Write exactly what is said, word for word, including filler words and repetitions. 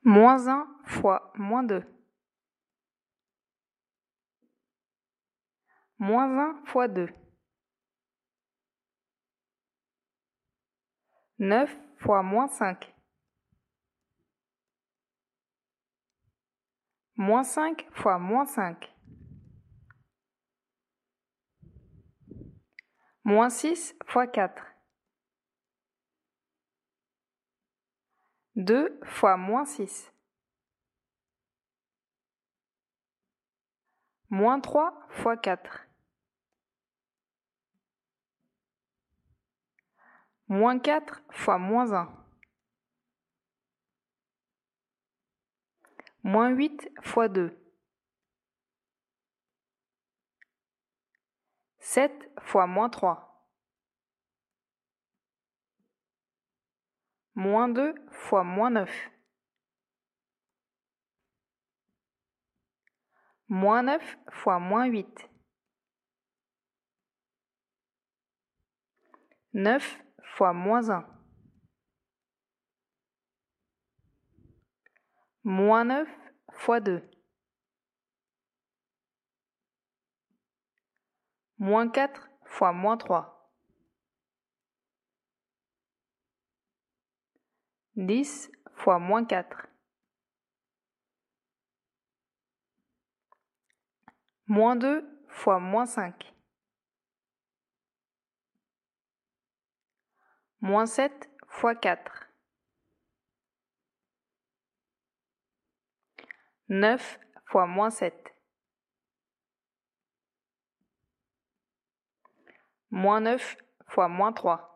Moins un fois moins deux. Moins un fois deux. Neuf fois moins cinq. Moins cinq fois moins cinq. Moins six fois quatre. Deux fois moins six. Moins trois fois quatre. Moins quatre fois moins un. Moins huit fois deux. Sept fois moins trois. Moins deux fois moins neuf. Moins neuf fois moins huit. Neuf fois moins un. Moins neuf fois deux. Moins quatre fois moins trois. Dix fois moins quatre. Moins deux fois moins cinq. Moins sept fois quatre. Neuf fois moins sept. Moins neuf fois moins trois.